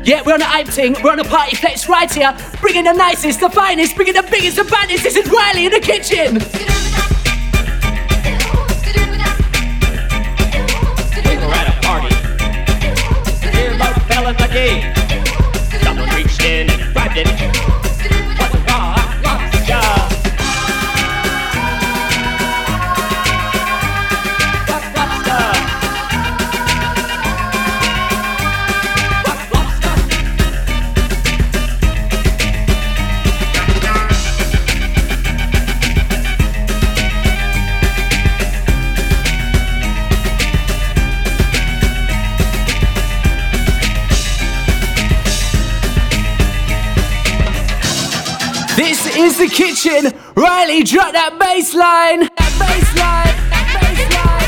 Yeah, we're on a hype thing, we're on a party place right here. Bringing the nicest, the finest, bringing the biggest, the baddest. This is Riley in the kitchen. We're at a party. Hear about fell in the game. Someone reached in and grabbed it. What's a rock? This is the kitchen. Riley, drop that bass line. That bass line. That bass line.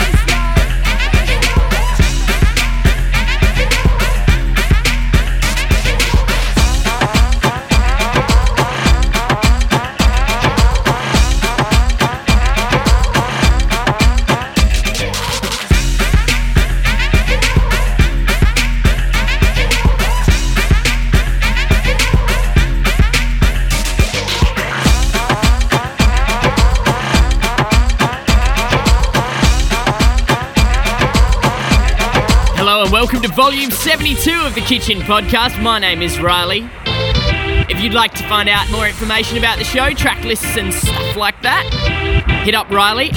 Welcome to volume 72 of the Kitchen Podcast. My name is Riley. If you'd like to find out more information about the show, track lists and stuff like that, hit up Riley,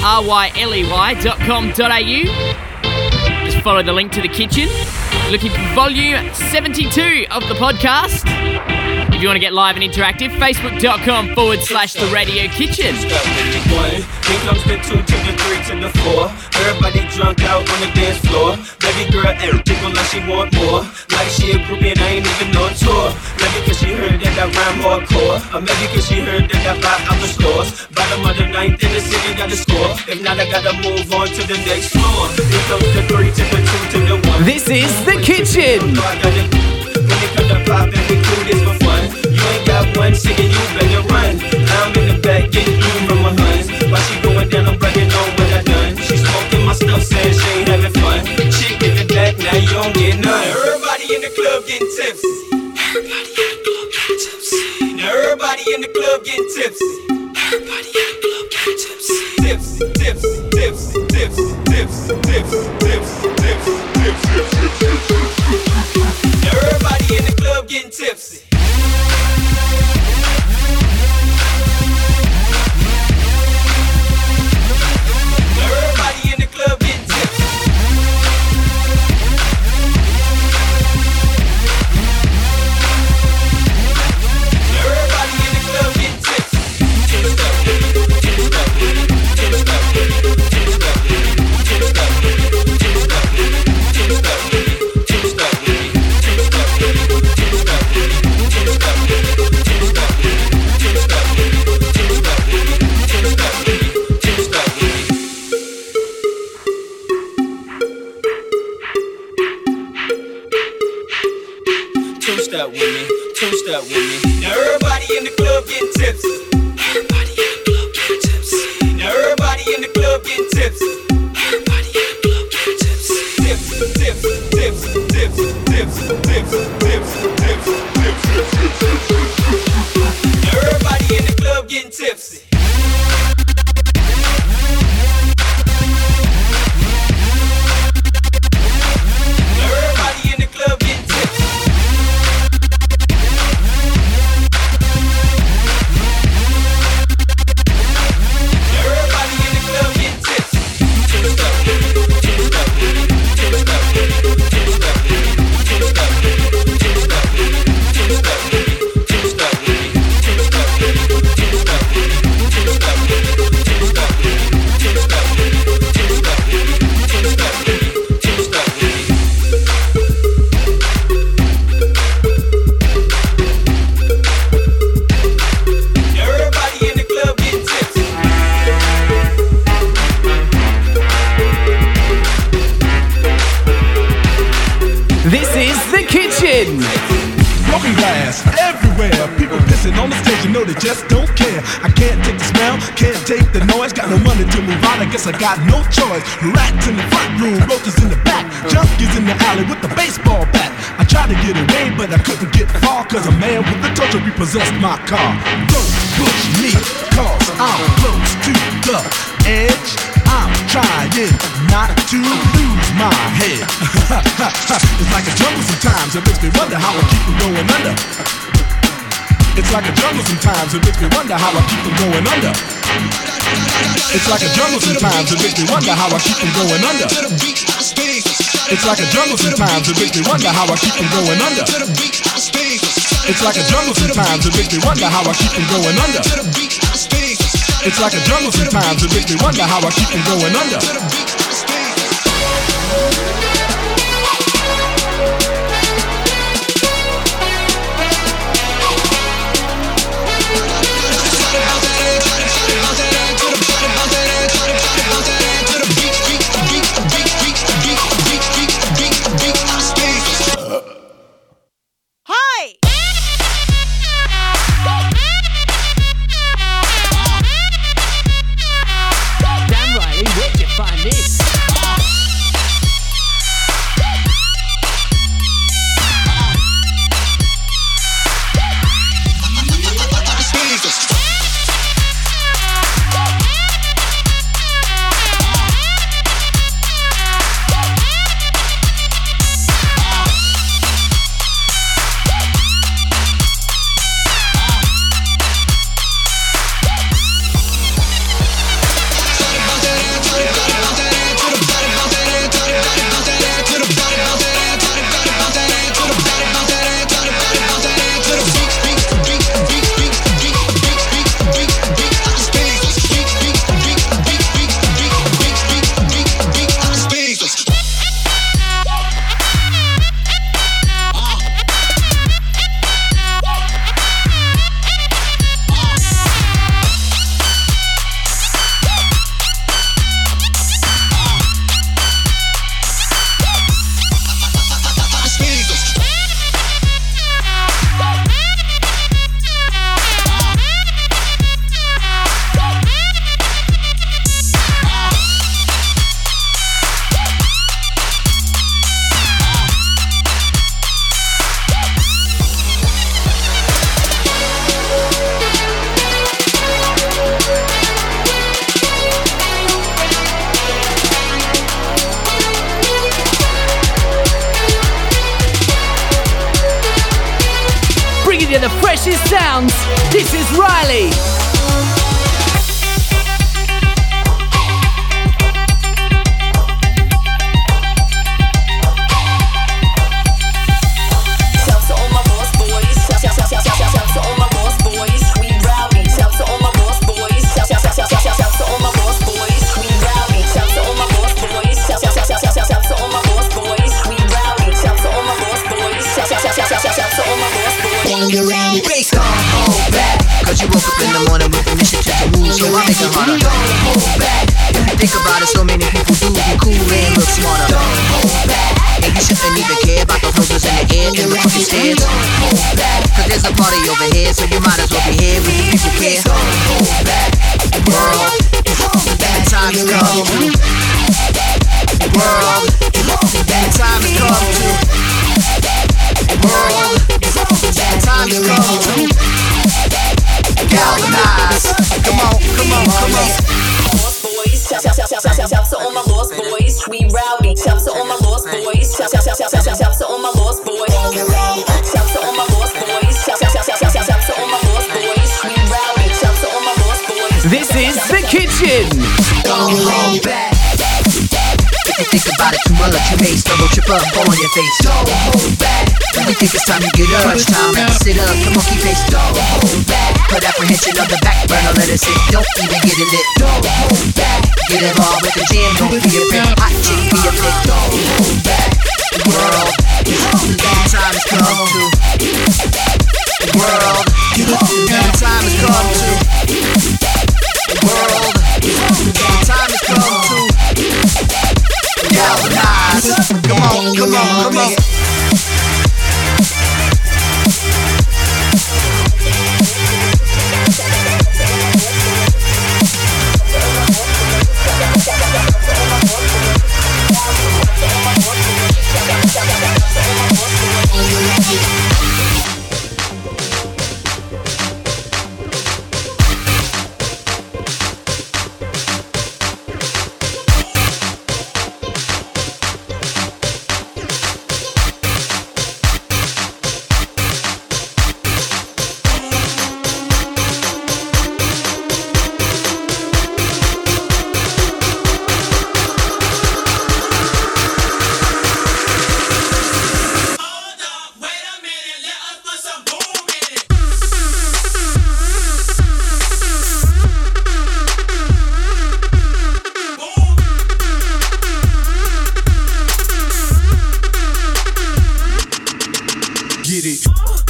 ryley.com.au. Just follow the link to the kitchen. Looking for volume 72 of the podcast. If you want to get live and interactive, facebook.com/The Radio Kitchen. One, then comes the 2 to the 3 to the 4. Everybody drunk out on the dance floor. Baby girl jiggle like she want more. Like she a groupie and I ain't even on tour. Maybe cause she heard that I rhyme hardcore. Or maybe cause she heard that I buy out the stores. Bottom of the ninth in the city got the score. If not, I gotta move on to the next floor. Then comes the 3 to the 2 to the 1. This is the kitchen. When it come to pop and we do this for fun. You ain't got one singing, you better run. I'm in the back getting you from my huns. While she going down, I'm bragging on what I done. She smoking my stuff, saying she ain't having fun. She get the back, now you don't get none. Everybody in the club getting tipsy. Everybody in the club getting tipsy. Now everybody in the club getting tipsy. Everybody in the club getting tipsy. Tipsy, tipsy, tipsy, tipsy, tipsy, tipsy, tipsy, tipsy, tipsy. Now everybody in the club getting tipsy. Everybody in the club getting tipsy. Everybody in the club getting tipsy. Tipsed up, tipsed up, tipsed up, tipsed up, tipsed up, tipsed up, tipsed up, tipsed up, tipsed up, tipsed up, tipsed up, tipsed up, tipsed up, tipsed up, tipsed up, tipsed up. Two-step with me, two-step with me. Now everybody in the club getting tipsy. Everybody in the club getting tipsy. Now everybody in the club getting tipsy. Everybody in the club getting tipsy. Tipsy, tipsy, tipsy, tipsy, tipsy, tipsy, tipsy, tipsy, tipsy. Now everybody in the club getting tipsy. Everybody in the club getting tipsy. gas everywhere. People pissing on the stage, you know they just don't care. I can't take the smell, can't take the noise. Got no money to move on, I guess I got no choice. Rats in the front room, roaches in the back, junkies in the alley with the baseball bat. I tried to get away, but I couldn't get far, cause a man with a torture repossessed my car. Don't push me, cause I'm close to the edge. I'm trying not to lose my head. It's like a jungle sometimes, it makes me wonder how I keep from going under. It's like a jungle sometimes, it makes me wonder how I keep from going under. It's like a jungle sometimes, it makes me wonder how I keep from going under. It's like a jungle sometimes, it makes me wonder how I keep from going under. It's like a jungle sometimes, it makes me wonder how I keep from going under. It's like a jungle sometimes, it makes me wonder how I keep from going under. The freshest sounds. This is Riley. Cause you woke up in the morning with the mission to move, so I make it harder. Don't hold back. If you think about it, so many people do be cool and look smarter. Don't hold back. And you shouldn't even care about those roses in the air and the fucking stairs. Don't hold back. Cause there's a party over here, so you might as well be here with the people care. Don't hold back. World, the time has come to. World, the time has come to. World, the time has come to. Galvanize. Come on, come on, come on. Lost boys, shout to all my lost boys. We rowdy, shout to all my lost boys. Shout to all my lost boys. Shout to all my lost boys. Shout to all my lost boys. We rowdy, shout to all my lost boys. This is The Kitchen. Don't hold back. If you think about it too much, you may stumble, trip up, fall on your face. Don't hold back. When we think it's time to get up, it's time to sit up. Come on, keep pace. Don't hold back. Put apprehension on the back burner, let it sit. Don't even get it lit. Don't hold back. Get involved with the jam. Don't be a prick. Hot chick, be a prick. Don't hold back. The world, the time has come to. The world, the time has come to. The world, the time has come to. Galvanize. Come on, come on, come on. Get it.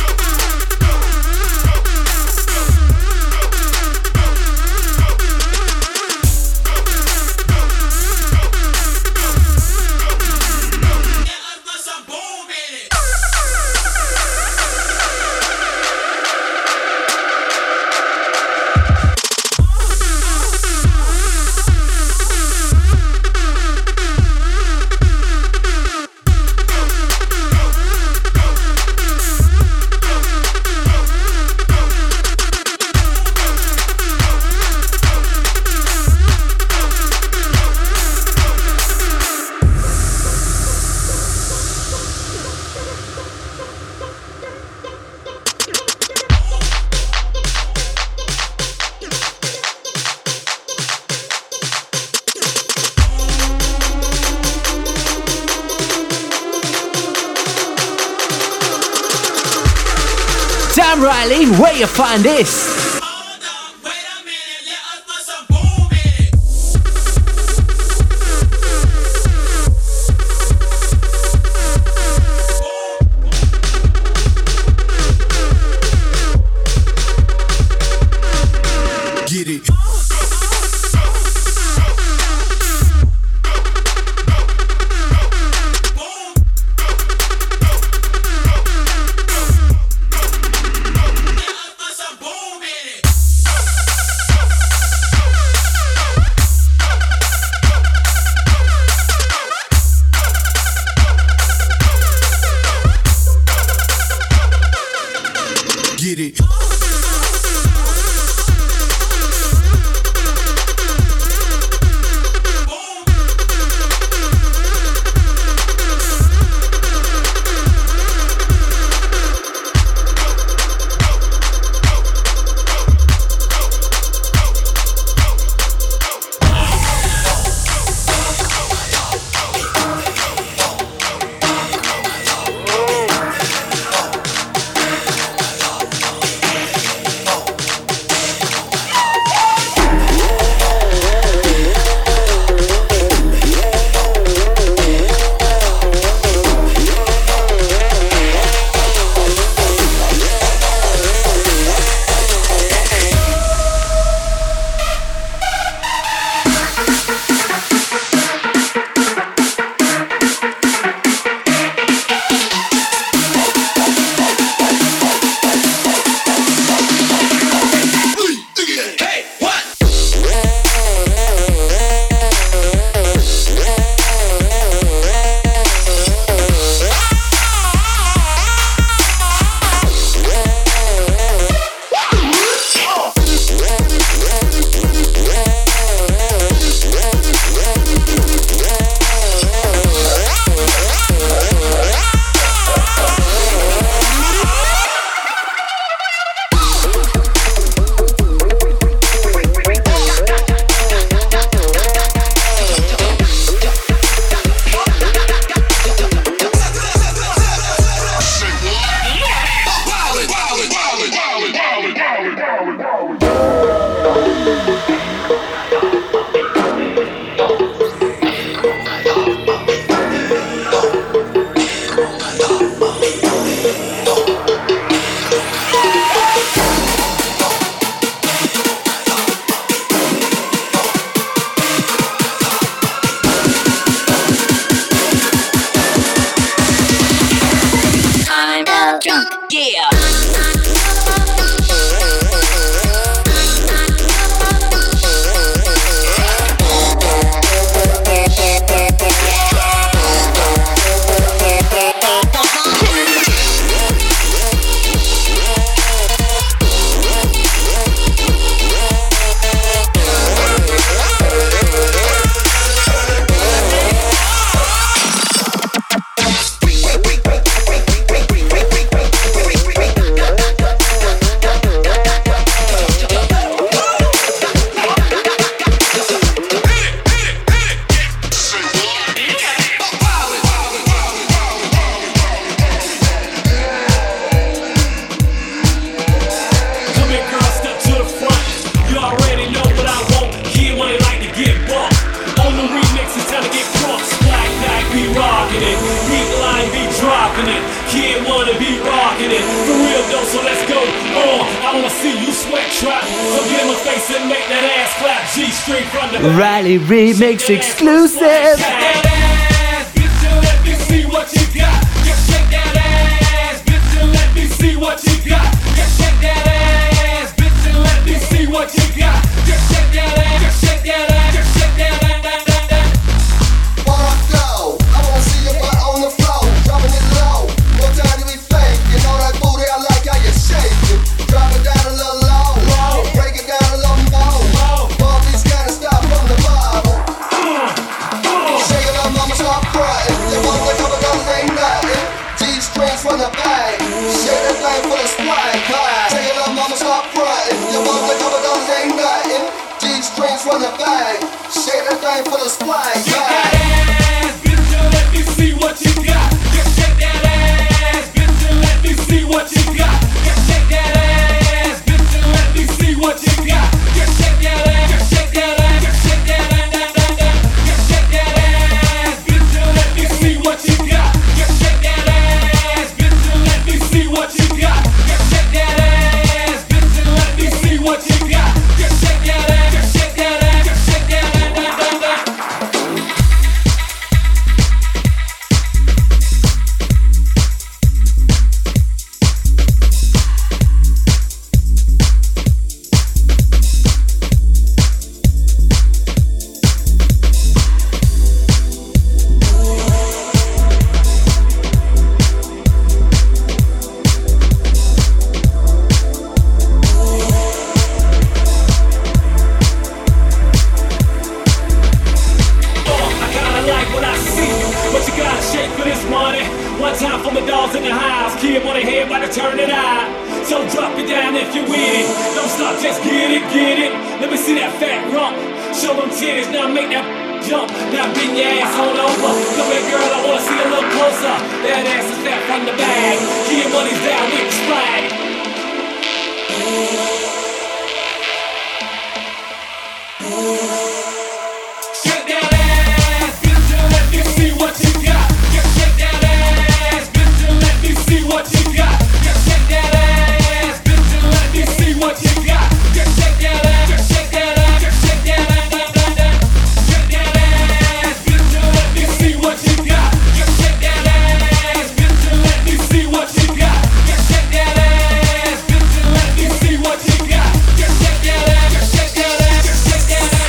Damn, Riley, where you find this? Get it. Get it. Be rocking it, beat line, be dropping it. Kid wanna be rocking it. For real though, so let's go. I wanna see you sweat trap. So get in my face and make that ass clap. G-string from the Riley Remix exclusive. Shake that ass, bitch, and let me see what you got. Just shake that ass, bitch, and let me see what you got. Just shake that ass, bitch, and let me see what you got. Just shake that ass, just shake that ass, just shake that ass. From the bag, shake that thing for the splash. Shake that ass, bitch, and let me see what you got. Just shake that ass, bitch, and let me see what you got. Just shake that ass, bitch, and let me see what you got. Just shake that ass, just shake that ass, just shake that ass, just shake that ass, bitch, and let me see what you got. Just shake that ass, bitch, and let me see what you got. Just shake that ass, bitch, and let me see what you got. Just shake that ass, just shake that ass, just shake that ass. One time for my dogs in the house. Kid wanna hear about to turn it out. So drop it down if you with it. Don't stop, just get it, get it. Let me see that fat rump. Show them titties, now make that jump. Now bend your ass on over. Come here, girl, I wanna see a little closer. That ass is fat from the bag. Kid money's down with the swag. Shake that ass, bitch, and let me see what you got. Just shake that ass, bitch, and let me see what you got. Just shake that ass, bitch, and let me see what you got. Just shake that ass, just shake that ass, just shake that ass. Shake that ass, bitch, and let me see what you got. Just shake that ass, bitch, and let me see what you got. Just shake that ass, bitch, and let me see what you got. Just shake that ass, just shake that ass, just shake that ass.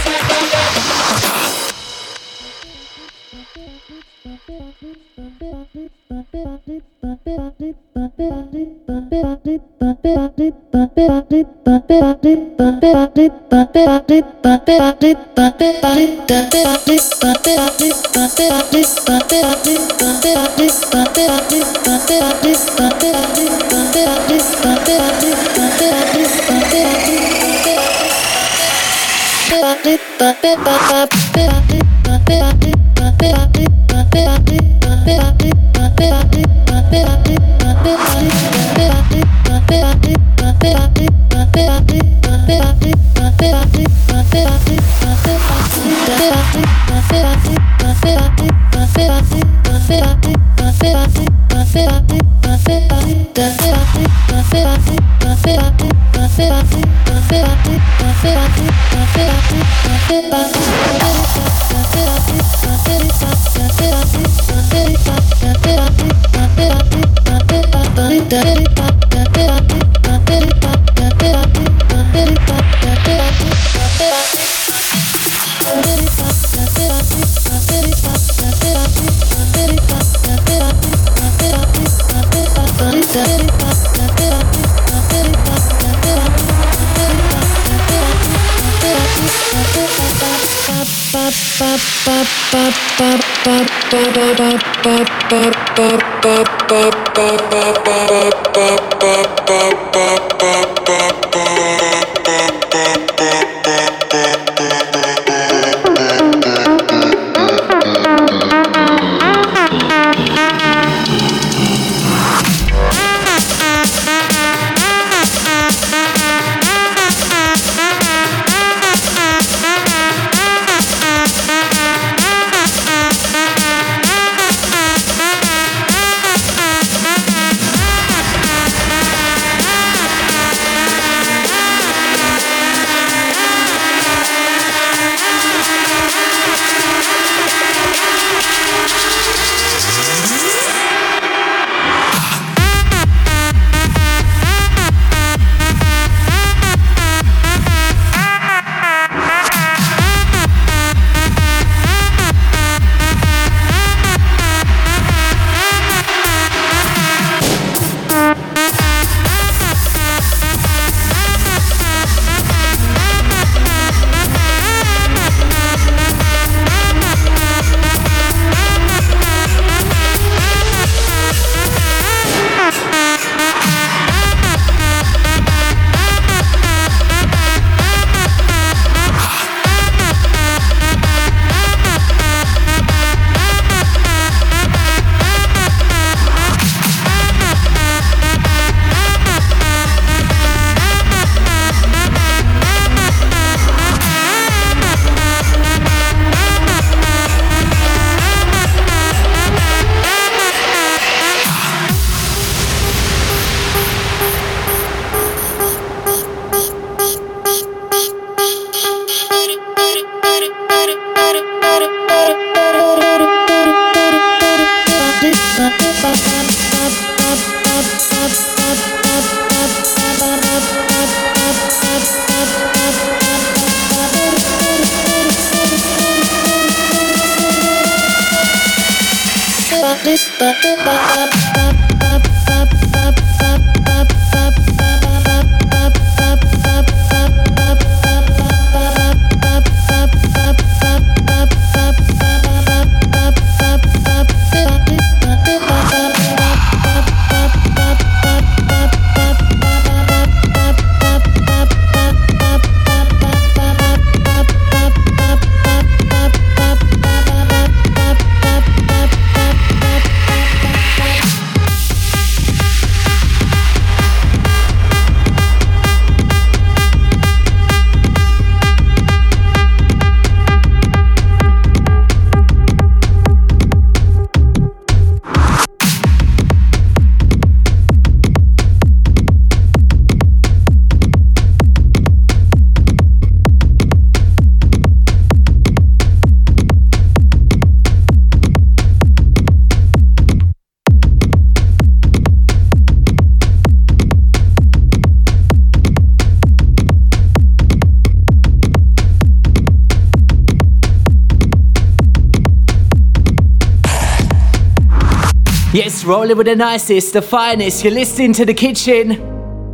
Yes, rolling with the nicest, the finest. You're listening to The Kitchen.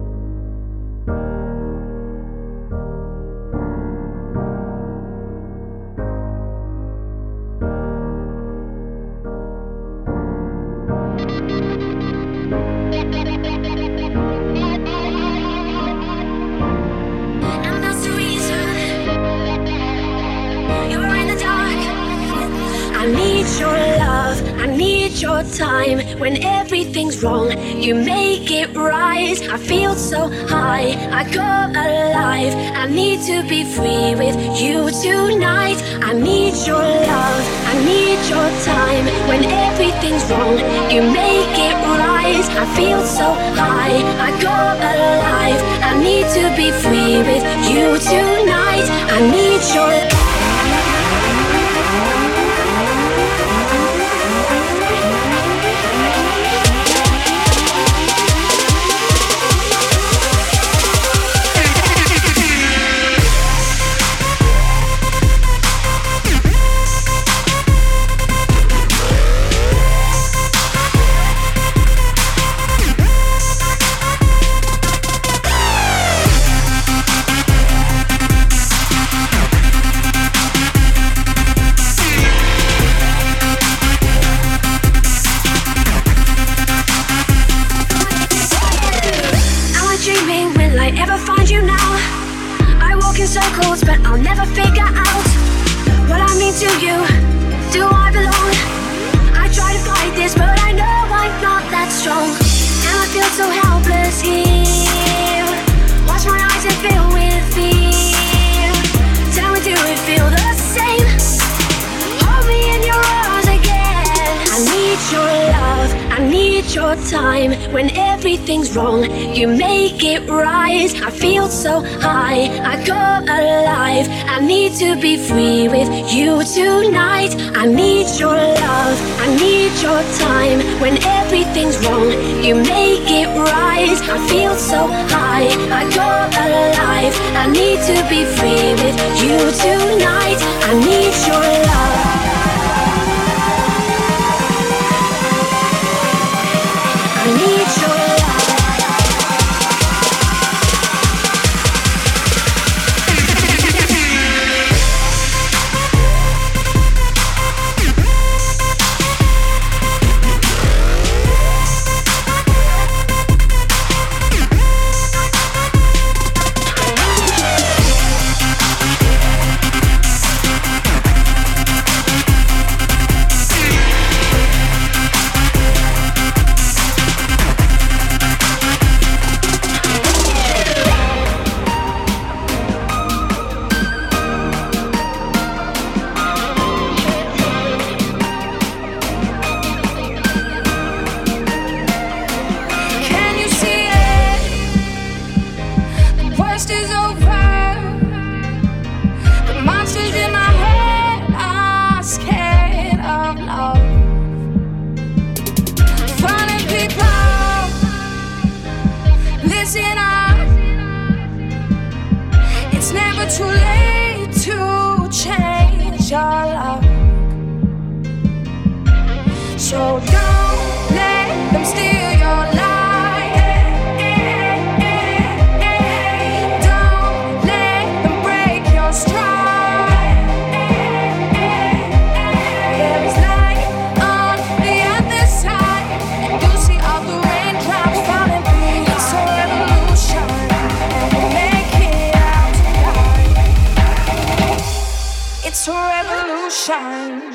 When everything's wrong, you make it right. I feel so high, I come alive. I need to be free with you tonight. I need your love, I need your time. When everything's wrong, you make it right. I feel so high, I come alive. I need to be free with you tonight. I need your love. Circles, but I'll never figure out what I mean to you. Do I belong? I try to fight this, but I know I'm not that strong. And I feel so helpless here. Watch my eyes and fill with fear. Tell me, do it feel the same? Hold me in your arms again. I need your love, I need your time. When everything's wrong, you make it right. I feel so high, I come alive. I need to be free with you tonight. I need your love, I need your time. When everything's wrong, you make it right. I feel so high, I come alive. I need to be free with you tonight. I need your love. I need your love. So don't let them steal your light. Don't let them break your stride. There is light on the other side, and you see all the raindrops falling through. It's a revolution, and we'll make it out tonight. It's a revolution.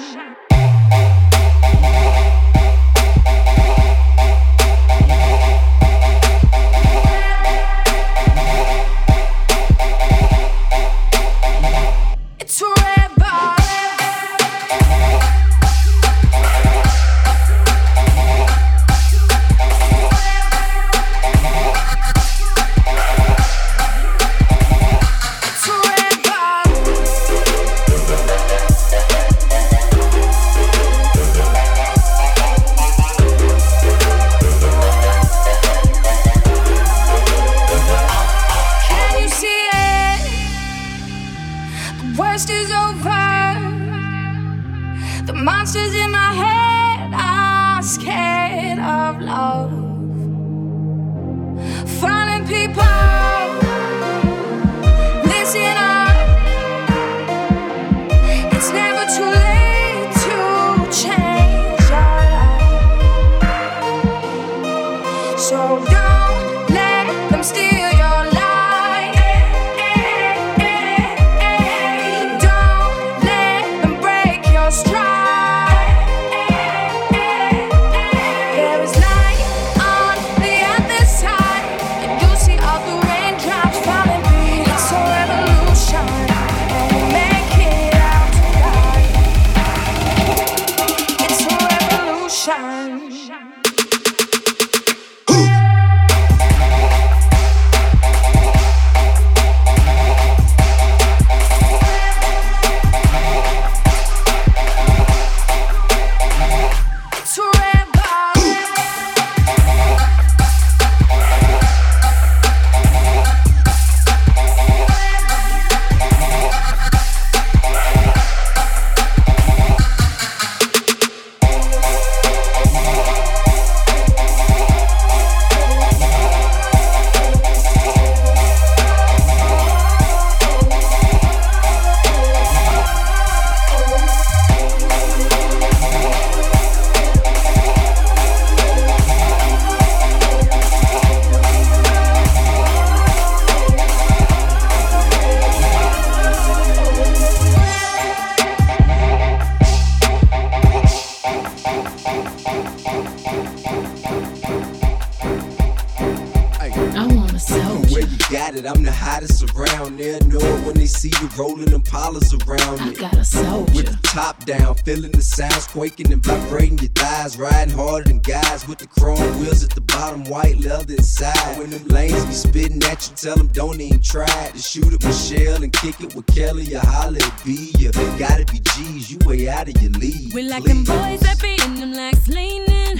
I'm the hottest around there. Know it when they see you rolling them Impalas around me. I got a soldier. With the top down, feeling the sounds quaking and vibrating your thighs. Riding harder than guys with the chrome wheels at the bottom, white leather inside. When them lanes be spitting at you, tell them don't even try to shoot at Michelle and kick it with Kelly or holler at B. You gotta be G's, you way out of your league. We like them boys that be in them legs leaning.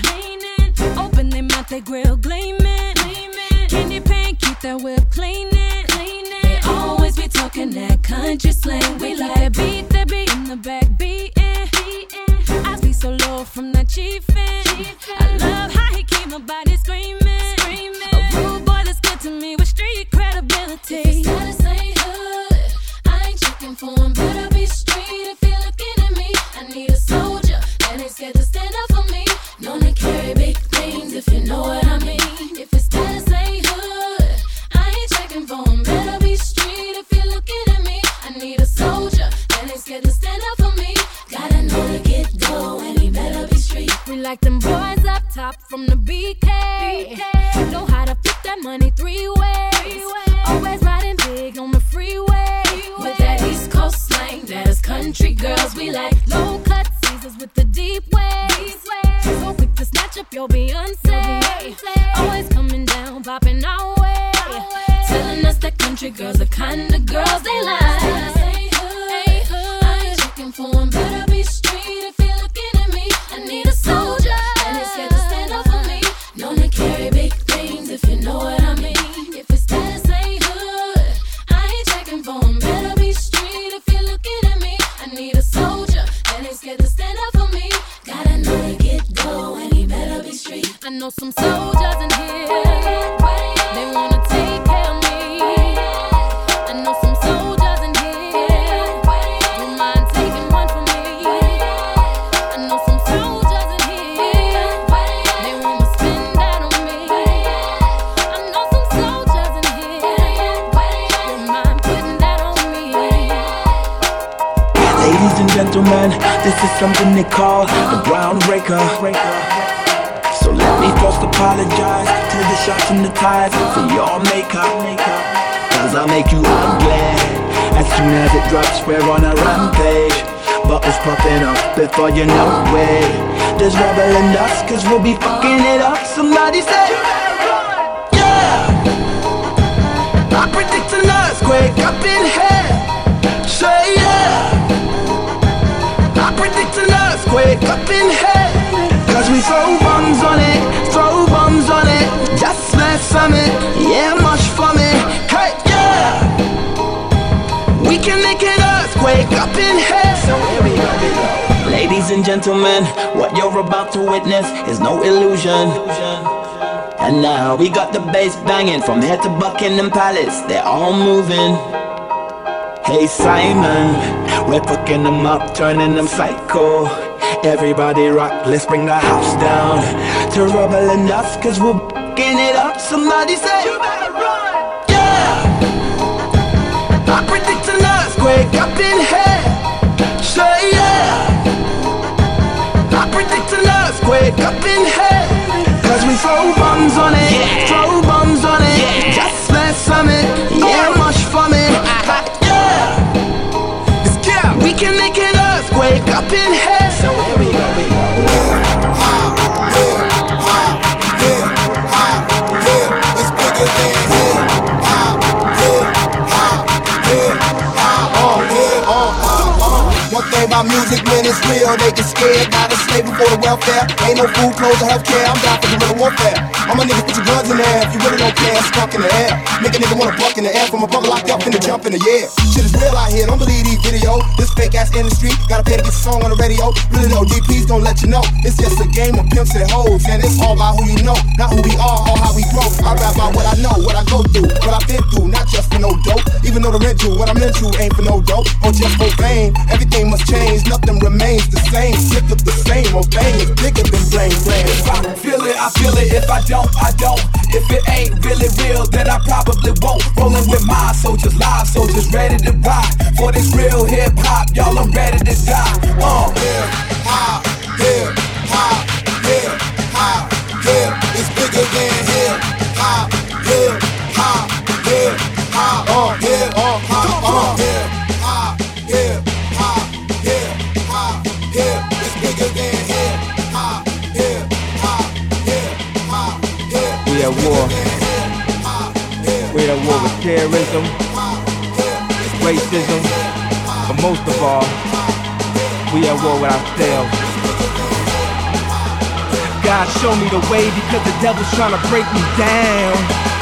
Open their mouth, they grill gleaming. Candy paint, keep that whip cleaning. They always be talking that country slang. We like that beat in the back beating. I be so low from that chiefin'. I love how he keep my body screaming. A rude boy that's good to me with street credibility. If his status ain't hood, I ain't checking for him. Better be street if you're looking at me. I need a soldier that ain't scared to stand up for me. Known to carry big things if you know what I mean. If his status ain't hood, I ain't checking for him. Better be street if you're looking at me. I need a soldier that ain't scared to stand up for me. Gotta know to get dough and he better be street. We like them boys up top from the BK. Know how to flip that money three ways. Always riding big on the freeway. With that East Coast slang, that is country girls. We like low cut Caesars with the deep waves. So quick to snatch up your Beyonce. Always coming down, popping our way. Telling us that country girls the kind of girls they like. I ain't checking for them, better be street if you're looking at me. I need a soldier that ain't scared to stand up for me. Known to carry big things if you know what I mean. If his status ain't hood, I ain't checking for him. Better be street if you're looking at me. I need a soldier that ain't scared to stand up for me. Gotta know to get dough. I know some soldiers in here. They wanna take care of me. I know some soldiers in here. Don't mind taking one for me. I know some soldiers in here. They wanna spend that on me. I know some soldiers in here. Don't mind putting that on me. Ladies and gentlemen, this is something they call the groundbreaker. So let me first apologize to the shots and the ties for your makeup. Cause I'll make you ugly as soon as it drops. We're on a rampage. Bottles popping up before you know it. There's rubble in dust cause we'll be fucking it up. Somebody say, yeah! I predict an earthquake up in here. Say yeah! I predict an earthquake up in here. Cause we throw bombs on it, just last summit, yeah, much for me, hey, yeah! We can make an earthquake up in here. So here we go. Ladies and gentlemen, what you're about to witness is no illusion. And now we got the bass banging from here to Buckingham Palace, they're all moving. Hey Simon, we're fucking them up, turning them psycho. Everybody rock, let's bring the house down to rubble and dust, cause we're f***ing it up. Somebody say, you better run, yeah! I predict an earthquake up in here. Say yeah! I predict an earthquake up in here. Cause we throw bombs on it, just last summit, yeah, much for me, yeah! We can make an earthquake up in here. So here we go. It's bigger than here. One thing about music, when it's real, they get scared. Not a slave before the welfare. Ain't no food, clothes, or healthcare. I'm down for guerrilla warfare. All my niggas put your guns in the air. If you really don't care, skunk in the air. Make a nigga wanna buck in the air. From a brother locked up in the jump in the air. Shit is real out here, don't believe these videos. This fake ass industry, gotta pay to get a song on the radio. Really know, DP's gon' let you know. It's just a game of pimps and hoes. And it's all about who you know, not who we are or how we grow. I rap about what I know, what I go through, what I've been through. Not just for no dope, even though the rent due. What I'm into ain't for no dope, or just for fame. Everything must change, nothing remains the same. Sick of the same, or bang is bigger than blame. If I feel it, I feel it. If I don't, I don't. If it ain't really real, then I probably won't. Rolling with my soldiers, live soldiers, ready to ride. For this real hip hop, y'all, I'm ready to die. Hip hop, hip hop, hip hop, hip. It's bigger than hip hop, hip hop, hip hop, hip hop, hip hop, hip hop, hip hop, hip. It's bigger than hip hop, hip hop, hip hop, hip. We at war. We at war with terrorism, racism, but most of all, we at war with ourselves. God, show me the way because the devil's trying to break me down.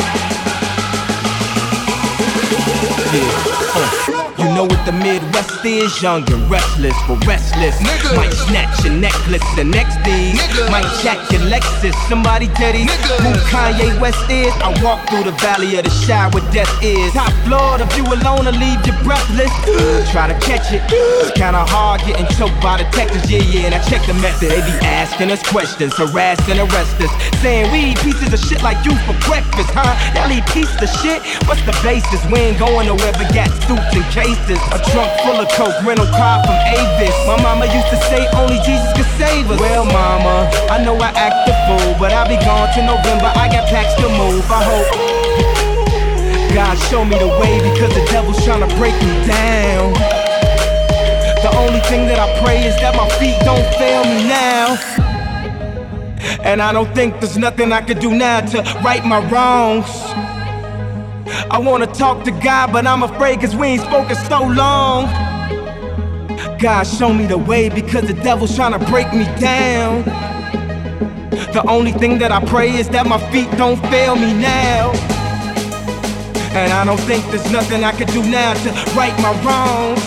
You know what the Midwest is? Young and restless, but restless. Nigga. Might snatch your necklace the next day. Might jack your Lexus. Somebody tell these who Kanye West is. I walk through the valley of the shadow where death is. Top floor, the view alone will leave you breathless. Try to catch it, it's kinda hard getting choked by the Texas. Yeah, and I check the method. They be asking us questions, harass and arrest us, saying we eat pieces of shit like you for breakfast, huh? Y'all eat pieces of shit? What's the basis? We ain't going nowhere but got suits and cases. A trunk full of coke, rental car from Avis. My mama used to say only Jesus could save us. Well, mama, I know I act a fool, but I'll be gone till November. I got packs to move, I hope God show me the way because the devil's trying to break me down. The only thing that I pray is that my feet don't fail me now. And I don't think there's nothing I could do now to right my wrongs. I wanna talk to God, but I'm afraid cause we ain't spoken so long. God, show me the way because the devil's trying to break me down. The only thing that I pray is that my feet don't fail me now. And I don't think there's nothing I could do now to right my wrongs.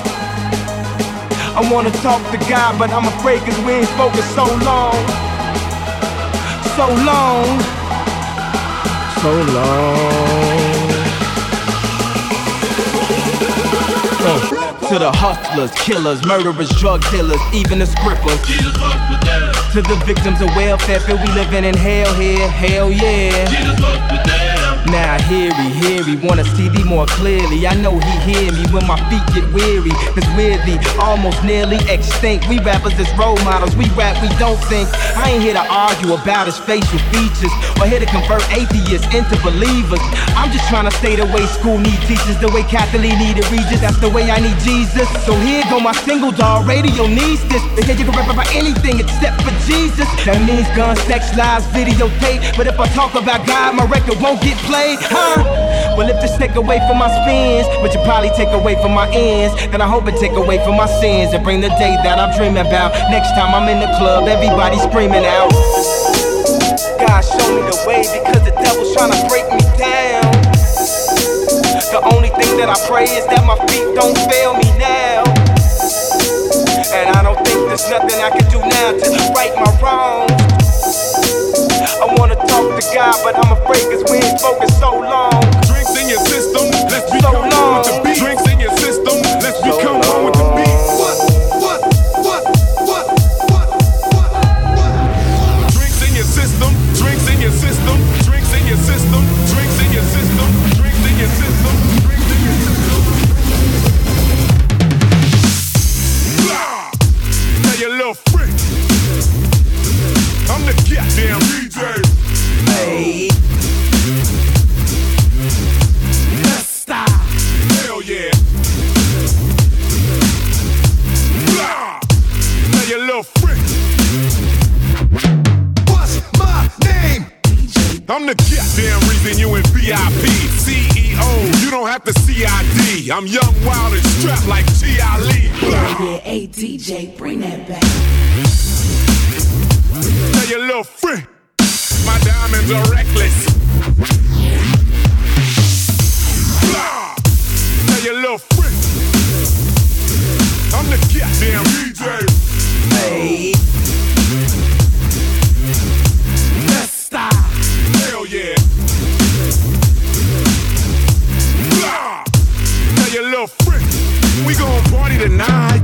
I wanna talk to God, but I'm afraid cause we ain't spoken so long. so long. So long. To the hustlers, killers, murderers, drug dealers, even the scrippers. To the victims of welfare, feel we living in hell here, hell yeah. Now hear he wanna see thee more clearly. I know he hear me when my feet get weary. Cause we're the almost nearly extinct. We rappers as role models, we rap, we don't think. I ain't here to argue about his facial features or here to convert atheists into believers. I'm just trying to stay the way school need teachers, the way Kathleen needed Regis, that's the way I need Jesus. So here go my single, dog, radio needs this. They said you can rap about anything except for Jesus. That means gun, sex, lies, videotape. But if I talk about God, my record won't get played, huh? Well, if this take away from my spins, but you probably take away from my ends, then I hope it take away from my sins and bring the day that I'm dreaming about. Next time I'm in the club, everybody screaming out. God, show me the way because the devil's trying to break me down. The only thing that I pray is that my feet don't fail me now. And I don't think there's nothing I can do now to right my wrongs. I wanna talk to God, but I'm afraid cause we ain't focused so long. Drinks in your system, let's become one with the beat. Drinks in your system, let's become one with the beat. What? Drinks in your system, drinks in your system, drinks in your system, drinks in your system, drinks in your system, drinks in your system. Now you little freak, I'm the goddamn DJ. Hey. Let's stop. Hell yeah. Now you little freak. What's my name? I'm the goddamn reason you in VIP. CEO, you don't have to CID. I'm young, wild, and strapped like G.I. Lee. Yeah, hey DJ, bring that back. Now you little freak. My diamonds are reckless. Now you little freak. I'm the goddamn DJ. Hey. Let's stop. Hell yeah. Now you little freak. We gon' party tonight.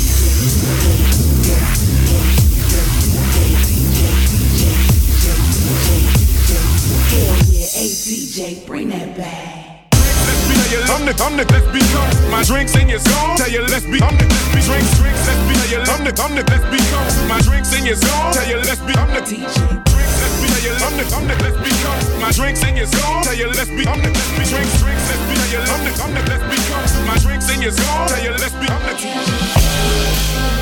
Hey DJ, bring that back. Let's become my drinks in your zone. Tell you let's be, let's be drinks, let's be, let's become my drinks in your zone. Tell you let's be, I'm the DJ. Drinks, let's be, let's become my drinks in your zone. Tell you let's be, let's be drinks, let's be, let's become my drinks in your zone. Tell you let's be, I'm the DJ.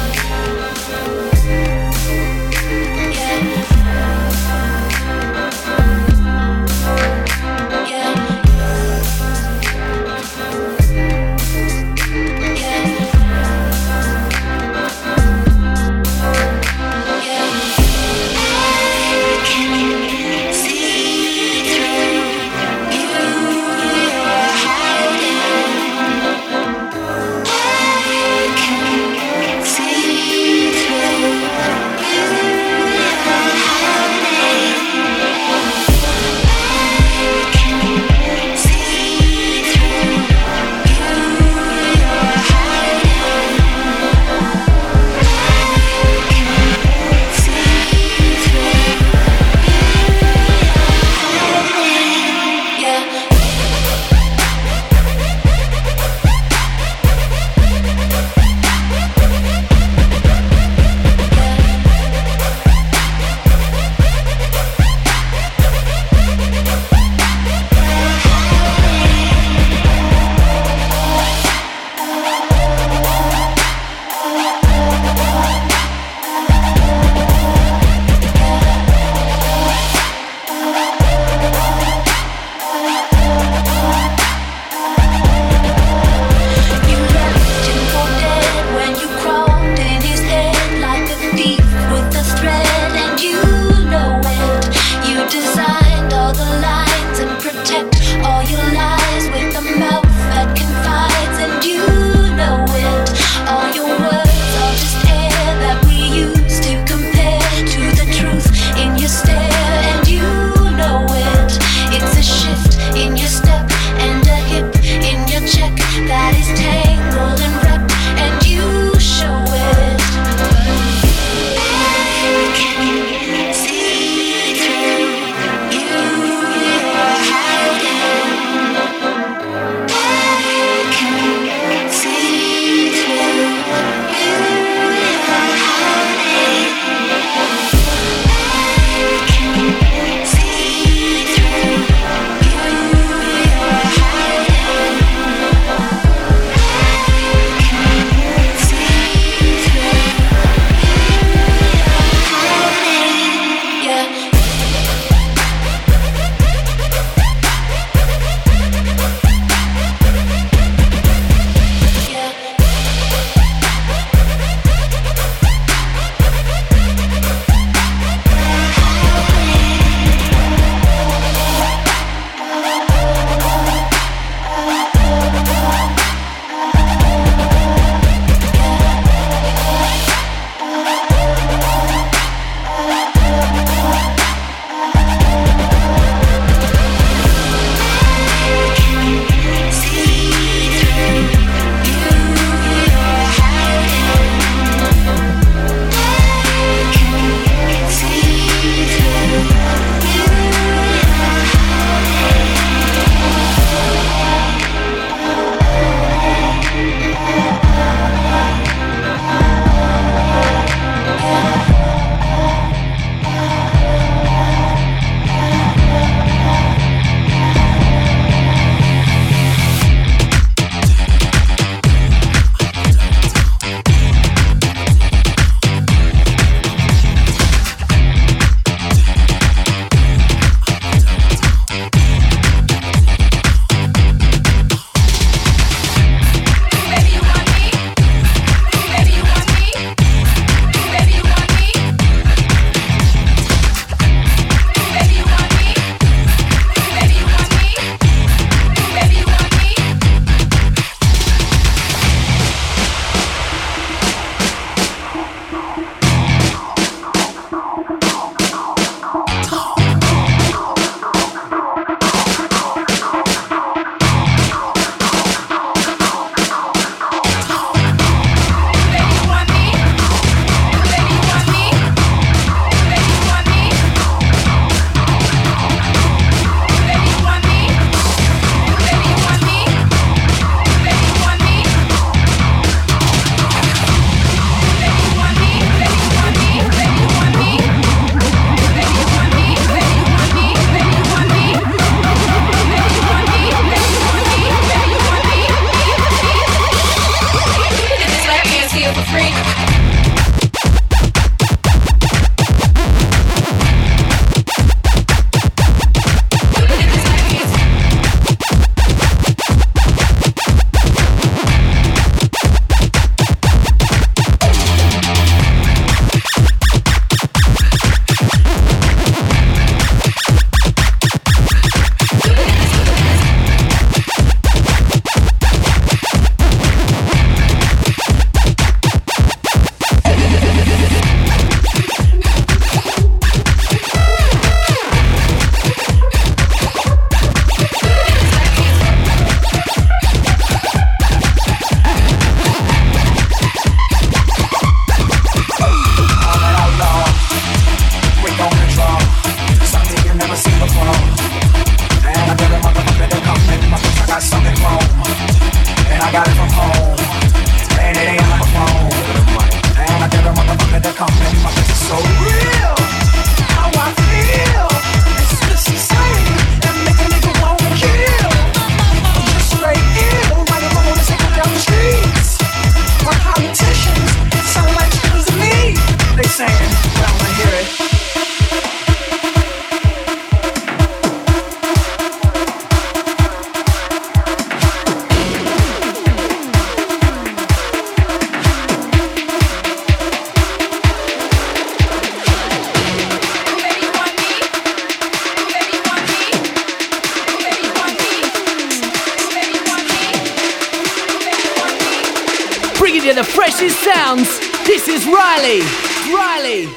freshest sounds. This is Riley. Riley.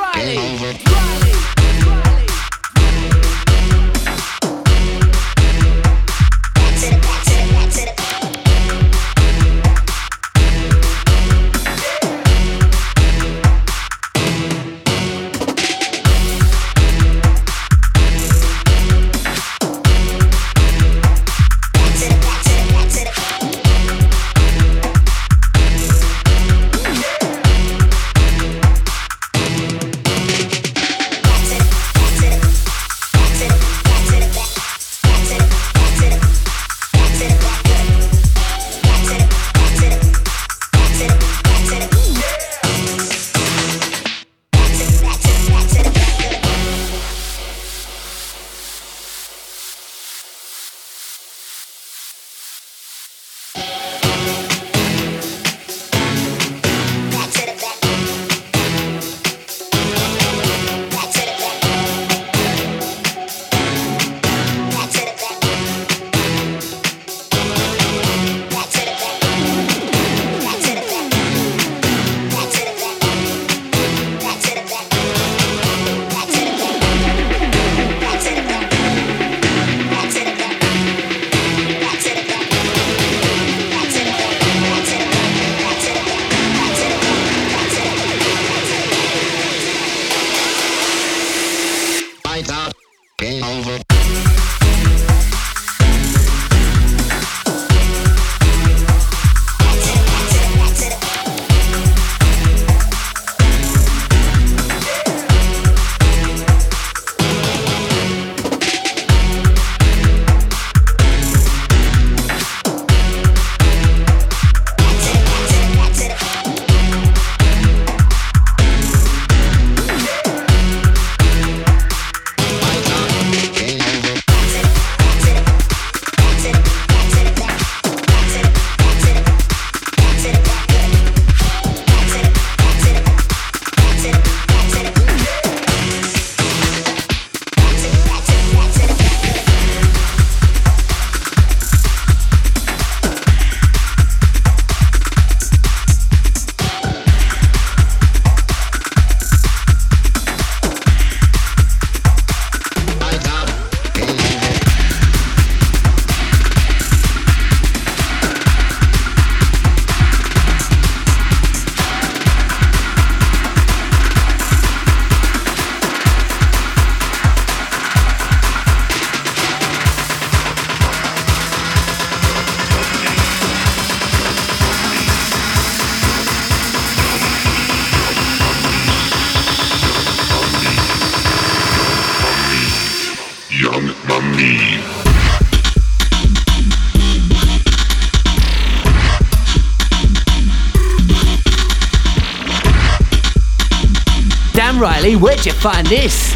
Damn, Riley, where'd you find this?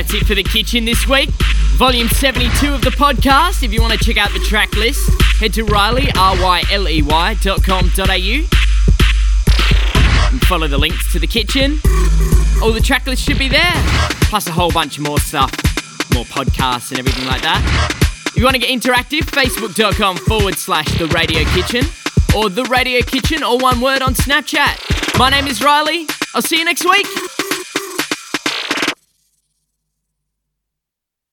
that's it for The Kitchen this week. Volume 72 of the podcast. If you want to check out the track list, head to Riley, ryley.com.au and follow the links to The Kitchen. All the track list should be there, plus a whole bunch more stuff, more podcasts and everything like that. If you want to get interactive, facebook.com/The Radio Kitchen or The Radio Kitchen, all one word on Snapchat. My name is Riley. I'll see you next week.